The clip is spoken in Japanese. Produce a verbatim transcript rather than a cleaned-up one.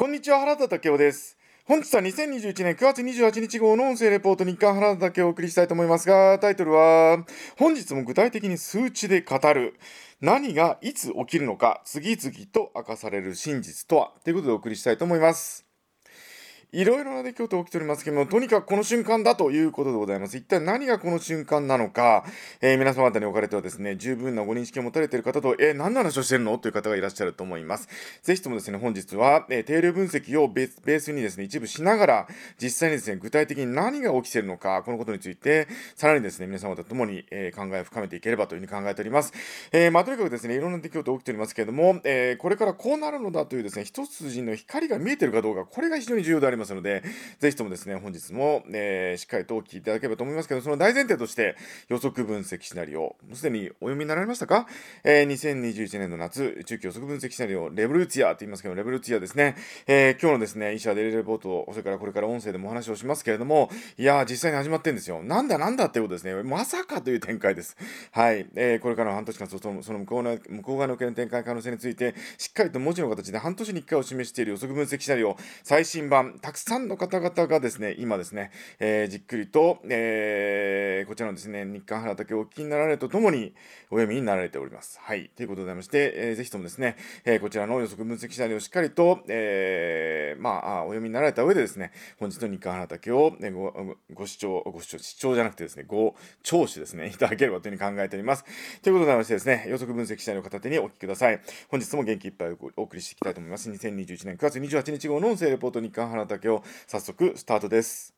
こんにちは、原田武雄です。本日はにせんにじゅういちねんくがつにじゅうはちにち号の音声レポート日刊原田武雄をお送りしたいと思いますが、タイトルは、本日も具体的に数値で語る。何がいつ起きるのか、次々と明かされる真実とは、ということでお送りしたいと思います。いろいろな出来事が起きておりますけども、とにかくこの瞬間だということでございます。一体何がこの瞬間なのか、えー皆様方におかれてはですね、十分なご認識を持たれている方と、えー何の話をしてるのという方がいらっしゃると思います。ぜひともですね、本日は、えー定量分析をベースベースにですね、一部しながら、実際にですね、具体的に何が起きているのか、このことについて、さらにですね、皆様と共に、えー考えを深めていければというふうに考えております。えーまあ、とにかくですね、いろんな出来事が起きておりますけれども、えーこれからこうなるのだというですね、一筋の光が見えているかどうか、これが非常に重要でありますので、ぜひともですね、本日も、えーしっかりとお聞きいただければと思いますけど、その大前提として、予測分析シナリオ、もうすでにお読みになられましたか？えーにせんにじゅういちねんの夏、中期予測分析シナリオ、レボルツィアと言いますけど、レボルツィアですね。えー今日のですね、医者デイリーレポート、それからこれから音声でもお話をしますけれども、いやー、実際に始まってんですよ。なんだなんだっていうことですね。まさかという展開です。はい。えーこれからの半年間、そのその向こうの向こう側の展開可能性について、しっかりと文字の形で半年にいっかいを示している予測分析シナリオ、最新版、たくさんの方々がですね、今ですね、えーじっくりと、えーこちらのですね、日刊原武をお聞きになられるとともにお読みになられております。はい。ということでございまして、えーぜひともですね、えーこちらの予測分析シナリオをしっかりと、えーまあ、あお読みになられた上でですね、本日の日刊原武を、ね、ごご視聴、ご視聴、視聴じゃなくてですね、ご聴取ですね、いただければというふうに考えております。ということでございましてですね、予測分析シナリオを片手にお聞きください。本日も元気いっぱいお送りしていきたいと思います。にせんにじゅういちねんくがつにじゅうはちにち号の音声レポート日刊原武を早速スタートです。